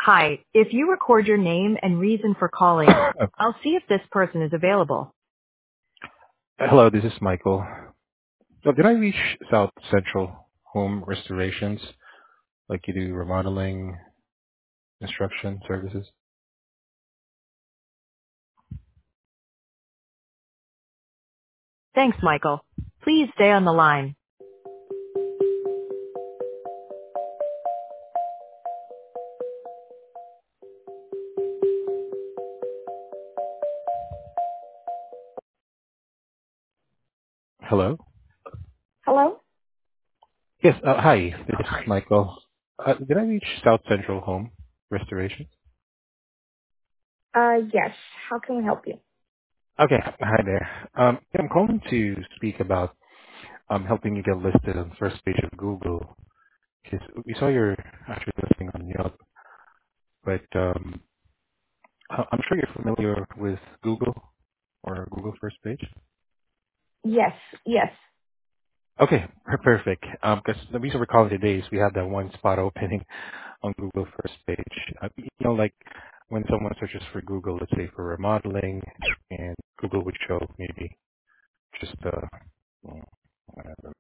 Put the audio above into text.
Hi, if you record your name and reason for calling, Oh, I'll see if this person is available. hello, this is Michael. So did I reach South Central Home Restorations? Like you do remodeling, construction services? Thanks, Michael. Please stay on the line. Hello? Hello? Yes, hi, this is Michael. Did I reach South Central Home Restorations? Yes. How can we help you? Okay, hi there. I'm calling to speak about helping you get listed on the first page of Google. Because we saw your actually listing on Yelp, but I'm sure you're familiar with Google or Google first page. Yes, yes. Okay, perfect. Because the reason we're calling today is we have that one spot opening on Google first page. Like when someone searches for Google, let's say for remodeling, and Google would show maybe just